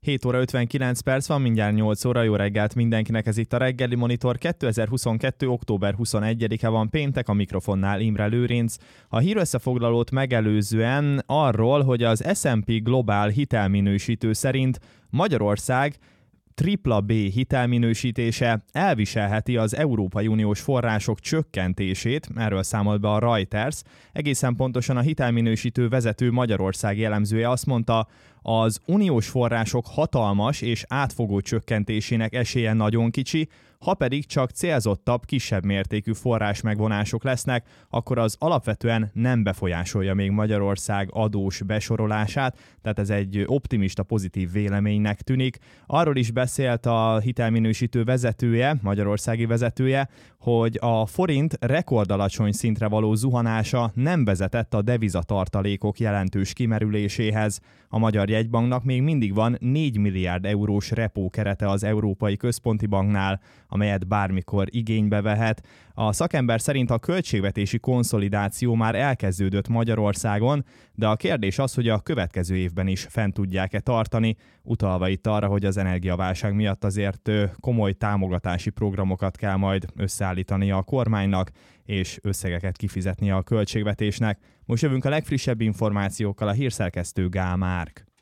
7 óra 59 perc van, mindjárt 8 óra, jó reggelt mindenkinek, ez itt a Reggeli Monitor, 2022. október 21-e van péntek, a mikrofonnál Imre Lőrinc. A hírösszefoglalót megelőzően arról, hogy az S&P Global hitelminősítő szerint Magyarország BBB hitelminősítése elviselheti az Európai Uniós források csökkentését, erről számolt be a Reuters. Egészen pontosan a hitelminősítő vezető magyarországi elemzője azt mondta, az uniós források hatalmas és átfogó csökkentésének esélye nagyon kicsi, ha pedig csak célzottabb, kisebb mértékű forrás megvonások lesznek, akkor az alapvetően nem befolyásolja még Magyarország adós besorolását, tehát ez egy optimista, pozitív véleménynek tűnik. Arról is beszélt a hitelminősítő vezetője, magyarországi vezetője, hogy a forint rekordalacsony szintre való zuhanása nem vezetett a devizatartalékok jelentős kimerüléséhez. A Magyar Jegybanknak még mindig van 4 milliárd eurós repókerete az Európai Központi Banknál, amelyet bármikor igénybe vehet. A szakember szerint a költségvetési konszolidáció már elkezdődött Magyarországon, de a kérdés az, hogy a következő évben is fent tudják-e tartani, utalva itt arra, hogy az energiaválság miatt azért komoly támogatási programokat kell majd összeállítani a kormánynak, és összegeket kifizetni a költségvetésnek. Most jövünk a legfrissebb információkkal, a hírszerkesztő Gál Márk.